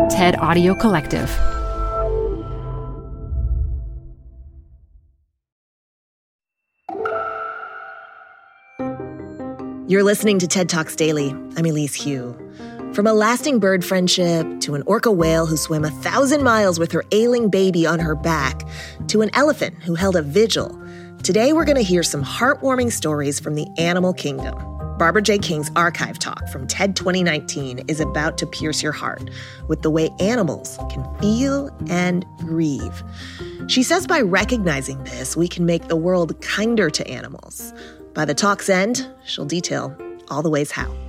TED Audio Collective. You're listening to TED Talks Daily. I'm Elise Hu. From a lasting bird friendship to an orca whale who swam 1,000 miles with her ailing baby on her back to an elephant who held a vigil, today we're going to hear some heartwarming stories from the animal kingdom. Barbara J. King's archive talk from TED 2019 is about to pierce your heart with the way animals can feel and grieve. She says by recognizing this, we can make the world kinder to animals. By the talk's end, she'll detail all the ways how.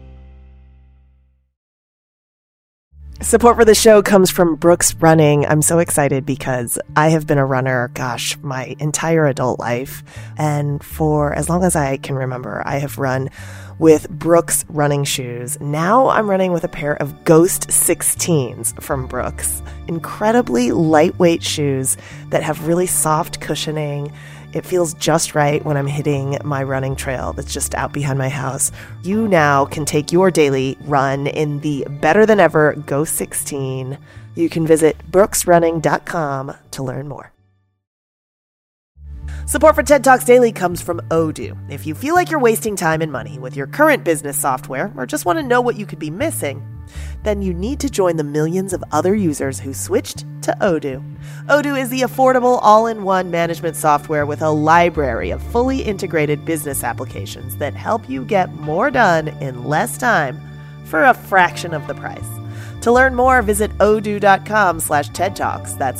Support for the show comes from Brooks Running. I'm so excited because I have been a runner, my entire adult life. And for as long as I can remember, I have run with Brooks running shoes. Now I'm running with a pair of Ghost 16s from Brooks. Incredibly lightweight shoes that have really soft cushioning. It feels just right when I'm hitting my running trail that's just out behind my house. You now can take your daily run in the better than ever Ghost 16. You can visit brooksrunning.com to learn more. Support for TED Talks Daily comes from Odoo. If you feel like you're wasting time and money with your current business software or just want to know what you could be missing, then you need to join the millions of other users who switched to Odoo. Odoo is the affordable all-in-one management software with a library of fully integrated business applications that help you get more done in less time for a fraction of the price. To learn more, visit odoo.com/TED Talks. That's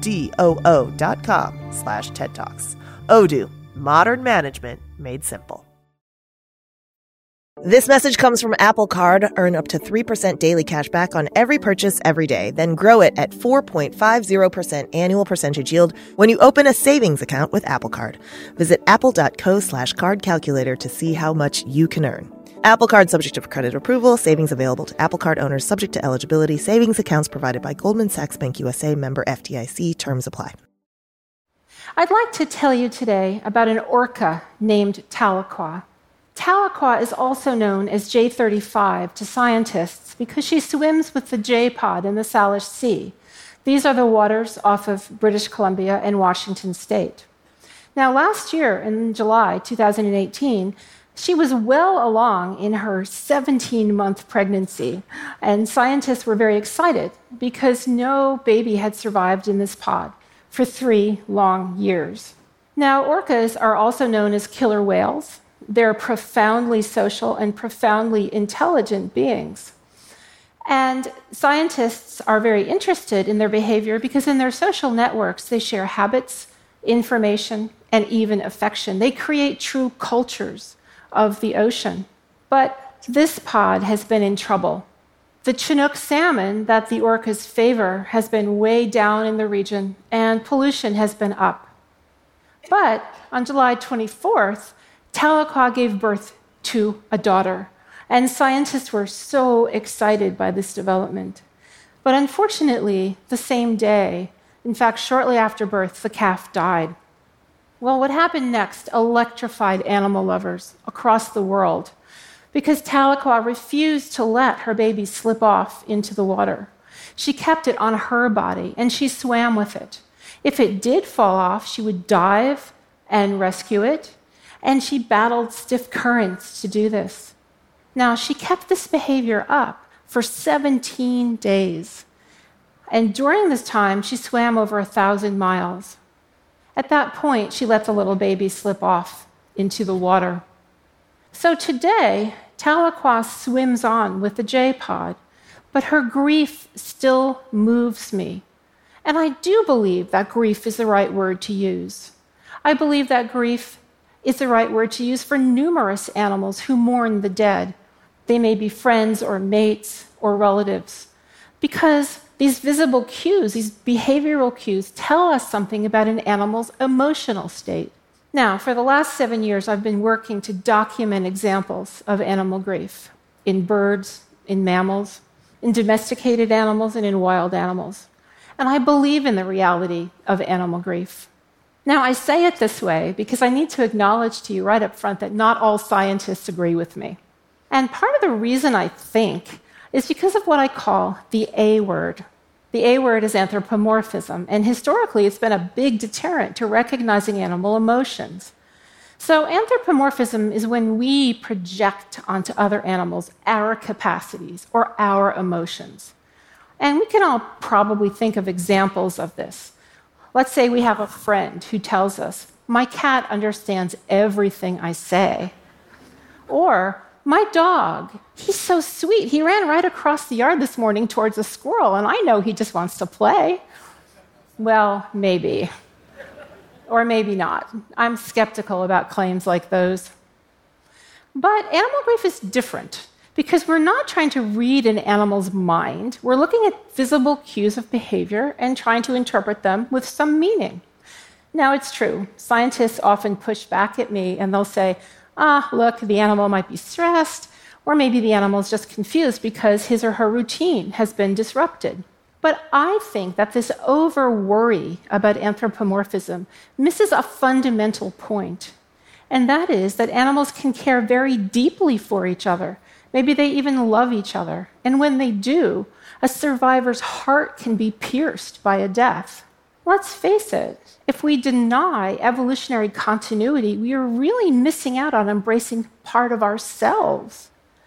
ODOO.com/TED Talks. Odoo, modern management made simple. This message comes from Apple Card. Earn up to 3% daily cash back on every purchase every day. Then grow it at 4.50% annual percentage yield when you open a savings account with Apple Card. Visit apple.co/card calculator to see how much you can earn. Apple Card subject to credit approval. Savings available to Apple Card owners subject to eligibility. Savings accounts provided by Goldman Sachs Bank USA, member FDIC. Terms apply. I'd like to tell you today about an orca named Tahlequah. Tahlequah is also known as J35 to scientists because she swims with the J-pod in the Salish Sea. These are the waters off of British Columbia and Washington State. Now, last year, in July 2018, she was well along in her 17-month pregnancy, and scientists were very excited because no baby had survived in this pod for 3 long years. Now, orcas are also known as killer whales. They're profoundly social and profoundly intelligent beings. And scientists are very interested in their behavior because in their social networks, they share habits, information, and even affection. They create true cultures of the ocean. But this pod has been in trouble. The Chinook salmon that the orcas favor has been way down in the region, and pollution has been up. But on July 24th, Tahlequah gave birth to a daughter, and scientists were so excited by this development. But unfortunately, the same day, in fact, shortly after birth, the calf died. Well, what happened next electrified animal lovers across the world because Tahlequah refused to let her baby slip off into the water. She kept it on her body, and she swam with it. If it did fall off, she would dive and rescue it, and she battled stiff currents to do this. Now, she kept this behavior up for 17 days, and during this time, she swam over 1,000 miles. At that point, she let the little baby slip off into the water. So today, Tahlequah swims on with the J-pod, but her grief still moves me. And I do believe that grief is the right word to use. I believe that grief is the right word to use for numerous animals who mourn the dead. They may be friends or mates or relatives. Because these visible cues, these behavioral cues, tell us something about an animal's emotional state. Now, for the last 7 years, I've been working to document examples of animal grief in birds, in mammals, in domesticated animals, and in wild animals. And I believe in the reality of animal grief. Now, I say it this way because I need to acknowledge to you right up front that not all scientists agree with me. And part of the reason I think is because of what I call the A word. The A word is anthropomorphism, and historically it's been a big deterrent to recognizing animal emotions. So anthropomorphism is when we project onto other animals our capacities or our emotions. And we can all probably think of examples of this. Let's say we have a friend who tells us, "My cat understands everything I say." Or, "My dog, he's so sweet. He ran right across the yard this morning towards a squirrel, and I know he just wants to play." Well, maybe. Or maybe not. I'm skeptical about claims like those. But animal grief is different because we're not trying to read an animal's mind. We're looking at visible cues of behavior and trying to interpret them with some meaning. Now, it's true. Scientists often push back at me and they'll say, look, the animal might be stressed, or maybe the animal is just confused because his or her routine has been disrupted. But I think that this over-worry about anthropomorphism misses a fundamental point, and that is that animals can care very deeply for each other. Maybe they even love each other. And when they do, a survivor's heart can be pierced by a death. Let's face it, if we deny evolutionary continuity, we are really missing out on embracing part of ourselves.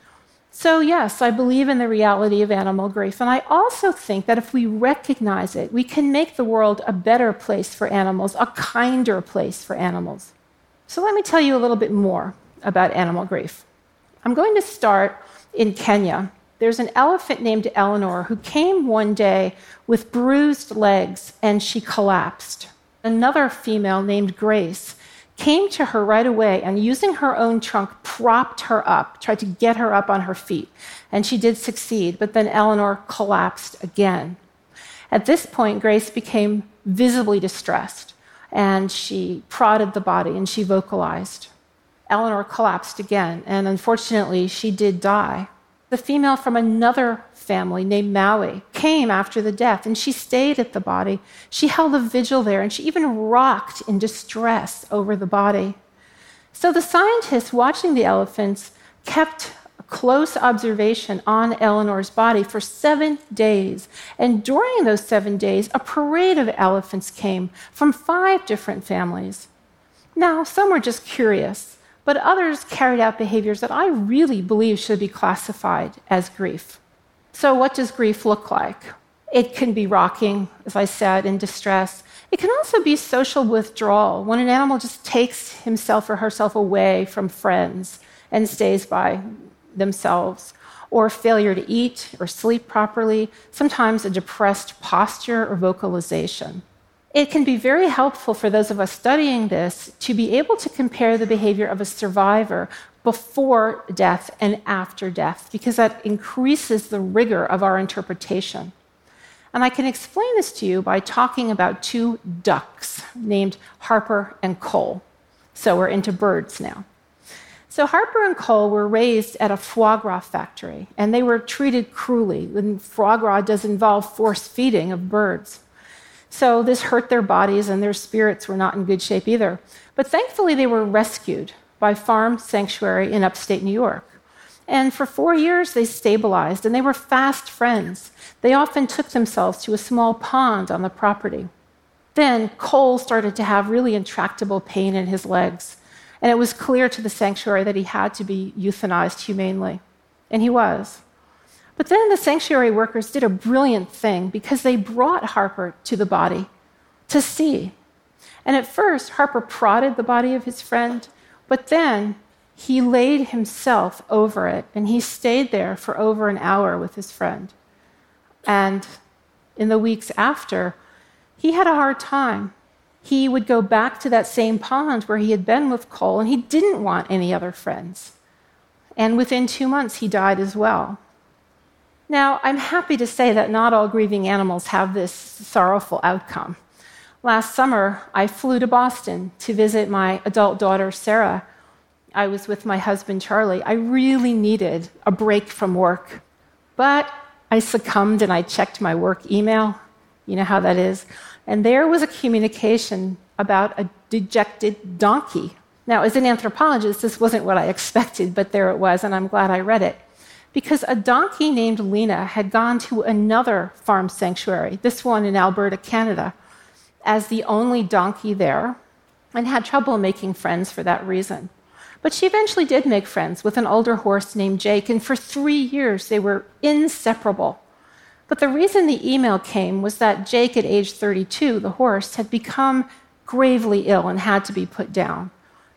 So yes, I believe in the reality of animal grief, and I also think that if we recognize it, we can make the world a better place for animals, a kinder place for animals. So let me tell you a little bit more about animal grief. I'm going to start in Kenya. There's an elephant named Eleanor who came one day with bruised legs and she collapsed. Another female named Grace came to her right away and using her own trunk propped her up, tried to get her up on her feet. And she did succeed, but then Eleanor collapsed again. At this point, Grace became visibly distressed and she prodded the body and she vocalized. Eleanor collapsed again, and unfortunately, she did die. The female from another family named Maui came after the death, and she stayed at the body. She held a vigil there, and she even rocked in distress over the body. So the scientists watching the elephants kept a close observation on Eleanor's body for 7 days. And during those 7 days, a parade of elephants came from 5 different families. Now, some were just curious, but others carried out behaviors that I really believe should be classified as grief. So what does grief look like? It can be rocking, as I said, in distress. It can also be social withdrawal, when an animal just takes himself or herself away from friends and stays by themselves, or failure to eat or sleep properly, sometimes a depressed posture or vocalization. It can be very helpful for those of us studying this to be able to compare the behavior of a survivor before death and after death, because that increases the rigor of our interpretation. And I can explain this to you by talking about 2 ducks named Harper and Cole. So we're into birds now. So Harper and Cole were raised at a foie gras factory, and they were treated cruelly. And foie gras does involve force feeding of birds. So this hurt their bodies, and their spirits were not in good shape either. But thankfully, they were rescued by Farm Sanctuary in upstate New York. And for 4 years, they stabilized, and they were fast friends. They often took themselves to a small pond on the property. Then Cole started to have really intractable pain in his legs, and it was clear to the sanctuary that he had to be euthanized humanely. And he was. But then the sanctuary workers did a brilliant thing because they brought Harper to the body to see. And at first, Harper prodded the body of his friend, but then he laid himself over it, and he stayed there for over an hour with his friend. And in the weeks after, he had a hard time. He would go back to that same pond where he had been with Cole, and he didn't want any other friends. And within 2 months, he died as well. Now, I'm happy to say that not all grieving animals have this sorrowful outcome. Last summer, I flew to Boston to visit my adult daughter, Sarah. I was with my husband, Charlie. I really needed a break from work. But I succumbed and I checked my work email. You know how that is. And there was a communication about a dejected donkey. Now, as an anthropologist, this wasn't what I expected, but there it was, and I'm glad I read it. because a donkey named Lena had gone to another farm sanctuary, this one in Alberta, Canada, as the only donkey there, and had trouble making friends for that reason. But she eventually did make friends with an older horse named Jake, and for 3 years they were inseparable. But the reason the email came was that Jake, at age 32, the horse, had become gravely ill and had to be put down.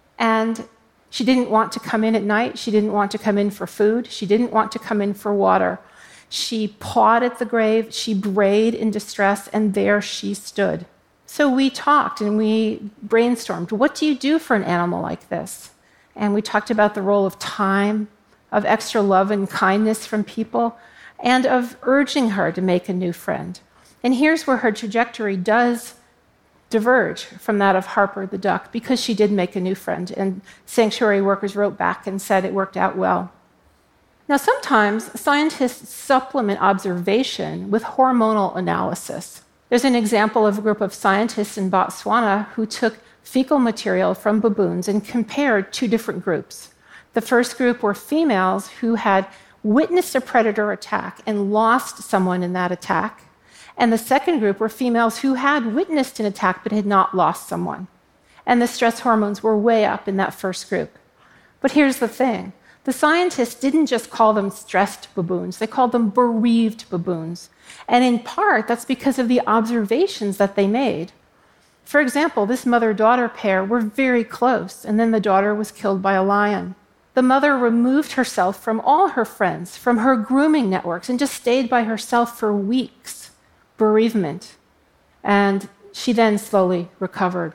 And she didn't want to come in at night. She didn't want to come in for food. She didn't want to come in for water. She pawed at the grave. She brayed in distress, and there she stood. So we talked and we brainstormed. What do you do for an animal like this? And we talked about the role of time, of extra love and kindness from people, and of urging her to make a new friend. And here's where her trajectory does diverge from that of Harper the duck, because she did make a new friend, and sanctuary workers wrote back and said it worked out well. Now, sometimes scientists supplement observation with hormonal analysis. There's an example of a group of scientists in Botswana who took fecal material from baboons and compared two different groups. The first group were females who had witnessed a predator attack and lost someone in that attack. And the second group were females who had witnessed an attack but had not lost someone. And the stress hormones were way up in that first group. But here's the thing. The scientists didn't just call them stressed baboons, they called them bereaved baboons. And in part, that's because of the observations that they made. For example, this mother-daughter pair were very close, and then the daughter was killed by a lion. The mother removed herself from all her friends, from her grooming networks, and just stayed by herself for weeks. Bereavement. And she then slowly recovered.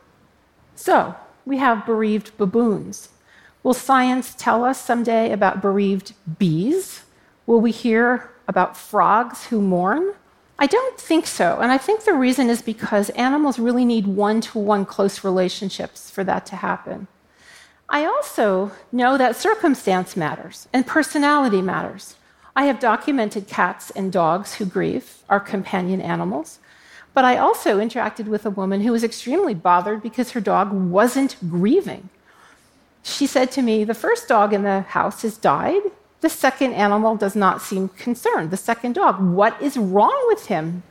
So, we have bereaved baboons. Will science tell us someday about bereaved bees? Will we hear about frogs who mourn? I don't think so, and I think the reason is because animals really need one-to-one close relationships for that to happen. I also know that circumstance matters and personality matters. I have documented cats and dogs who grieve, our companion animals, but I also interacted with a woman who was extremely bothered because her dog wasn't grieving. She said to me, the first dog in the house has died. The second animal does not seem concerned. The second dog, what is wrong with him?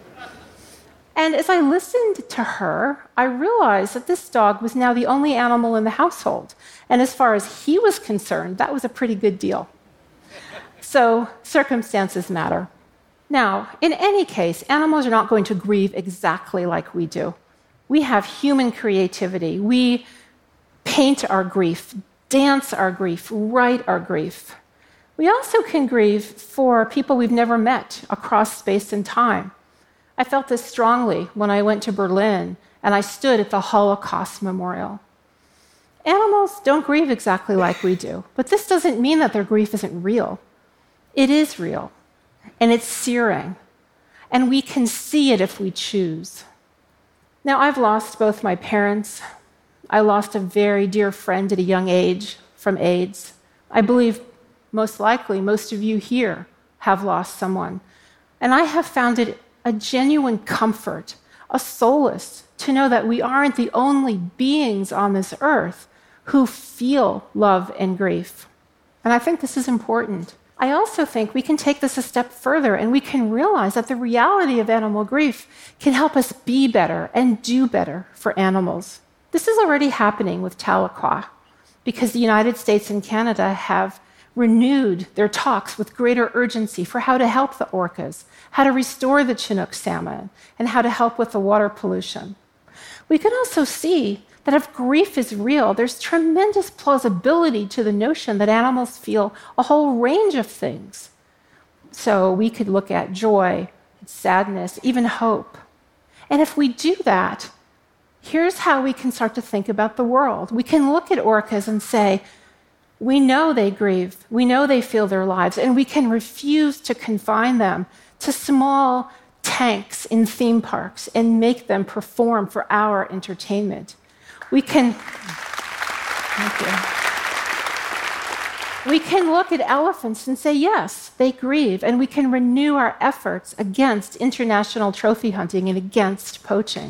And as I listened to her, I realized that this dog was now the only animal in the household. And as far as he was concerned, that was a pretty good deal. So circumstances matter. Now, in any case, animals are not going to grieve exactly like we do. We have human creativity. We paint our grief, dance our grief, write our grief. We also can grieve for people we've never met across space and time. I felt this strongly when I went to Berlin and I stood at the Holocaust Memorial. Animals don't grieve exactly like we do, but this doesn't mean that their grief isn't real. It is real, and it's searing, and we can see it if we choose. Now, I've lost both my parents. I lost a very dear friend at a young age from AIDS. I believe most likely most of you here have lost someone. And I have found it a genuine comfort, a solace, to know that we aren't the only beings on this earth who feel love and grief. And I think this is important. I also think we can take this a step further and we can realize that the reality of animal grief can help us be better and do better for animals. This is already happening with Tahlequah because the United States and Canada have renewed their talks with greater urgency for how to help the orcas, how to restore the Chinook salmon, and how to help with the water pollution. We can also see that if grief is real, there's tremendous plausibility to the notion that animals feel a whole range of things. So we could look at joy, sadness, even hope. And if we do that, here's how we can start to think about the world. We can look at orcas and say, we know they grieve, we know they feel their lives, and we can refuse to confine them to small tanks in theme parks and make them perform for our entertainment. We can look at elephants and say, yes, they grieve, and we can renew our efforts against international trophy hunting and against poaching.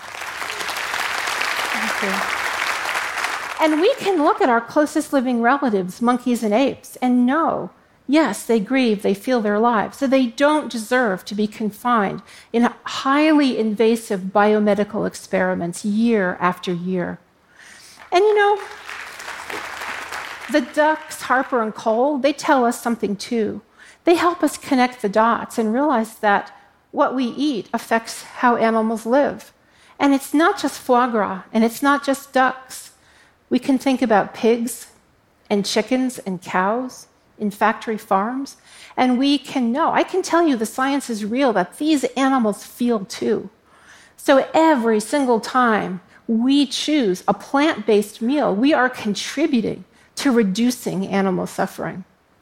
Thank you. And we can look at our closest living relatives, monkeys and apes, and know Yes, they grieve, they feel their lives, so they don't deserve to be confined in highly invasive biomedical experiments year after year. And the ducks, Harper and Cole, they tell us something too. They help us connect the dots and realize that what we eat affects how animals live. And it's not just foie gras, and it's not just ducks. We can think about pigs and chickens and cows in factory farms, and we can know, I can tell you the science is real, that these animals feel too. So every single time we choose a plant-based meal, we are contributing to reducing animal suffering.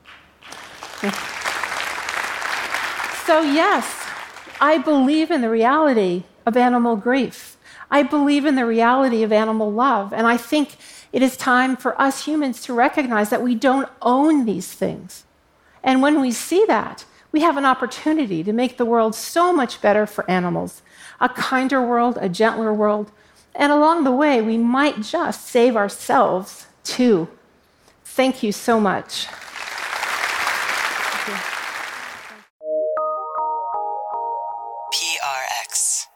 So yes, I believe in the reality of animal grief. I believe in the reality of animal love, and I think it is time for us humans to recognize that we don't own these things. And when we see that, we have an opportunity to make the world so much better for animals, a kinder world, a gentler world, and along the way, we might just save ourselves too. Thank you so much. PRX.